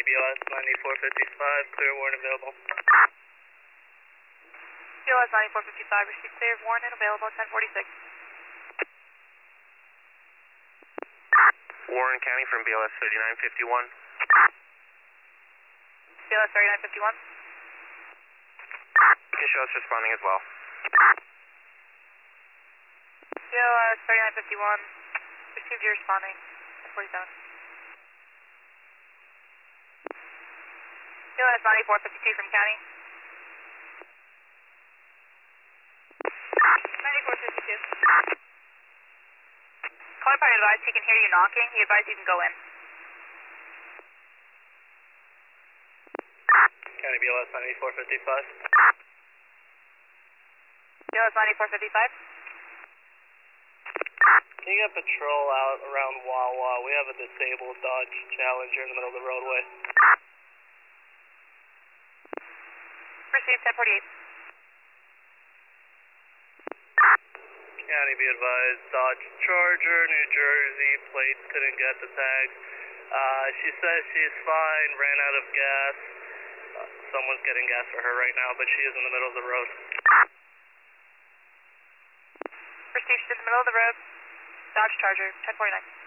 BLS 9455, clear warrant available. BLS 9455, received clear, warrant available, 1046. Warren County from BLS 3951. BLS 3951. You can show us responding as well. BLS 3951, received you responding, 1047. BLS 9452 from county. 9452. Caller pilot advised he can hear you knocking. He advised you can go in. County BLS 9455. BLS 9455. Can you get patrol out around Wawa? We have a disabled Dodge Challenger in the middle of the roadway. Received 1048. County be advised, Dodge Charger, New Jersey, plates couldn't get the tags. She says she's fine, ran out of gas. Someone's getting gas for her right now, but she is in the middle of the road. Received in the middle of the road. Dodge Charger, 1049.